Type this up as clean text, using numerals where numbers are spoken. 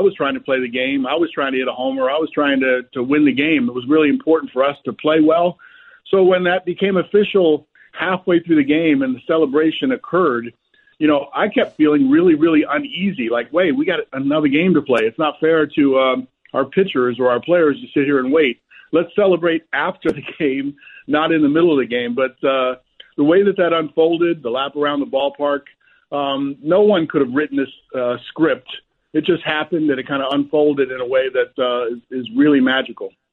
was trying to play the game. I was trying to hit a homer. I was trying to win the game. It was really important for us to play well. So when that became official halfway through the game and the celebration occurred, I kept feeling really, really uneasy. Like, wait, we got another game to play. It's not fair to our pitchers or our players to sit here and wait. Let's celebrate after the game, not in the middle of the game. But the way that unfolded, the lap around the ballpark, no one could have written this script. It just happened that it kind of unfolded in a way that is really magical.